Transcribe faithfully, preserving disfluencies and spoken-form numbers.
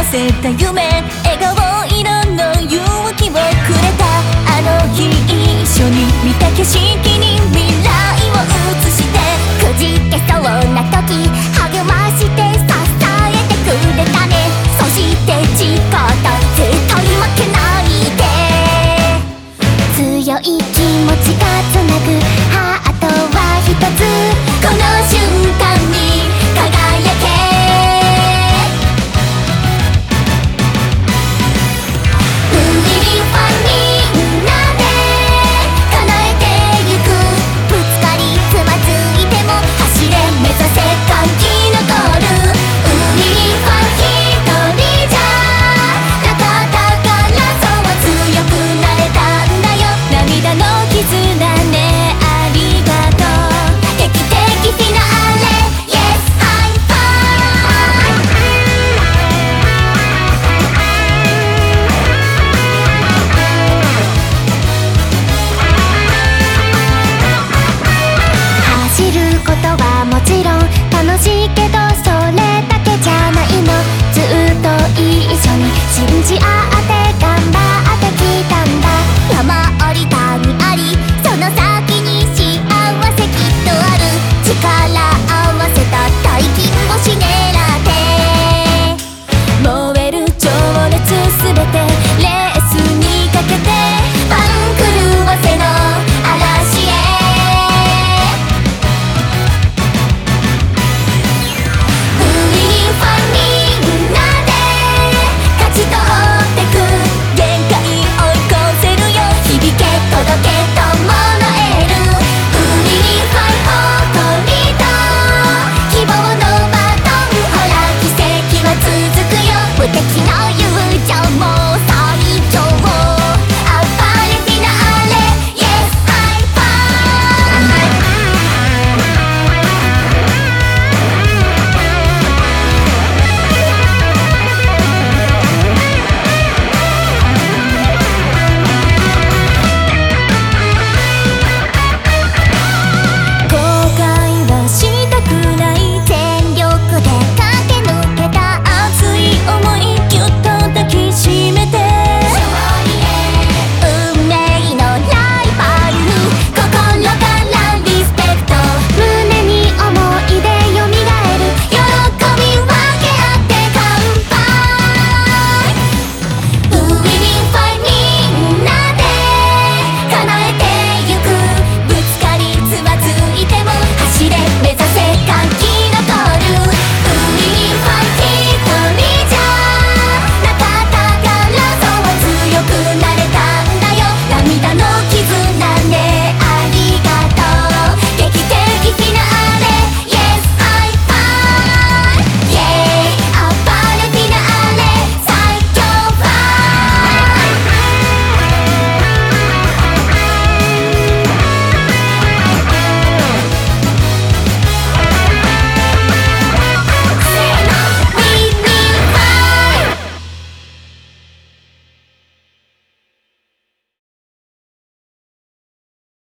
せた夢、笑顔色の勇気をくれた。あの日一緒に見た景色に未来を映して、くじけそうな時励まして支えてくれたね。そして誓った絶対負けないで、強い気持ちがつなぐハートは一つ、この瞬間に輝け。もちろん楽しいけどそれだけじゃないの。ずっと一緒に信じ合う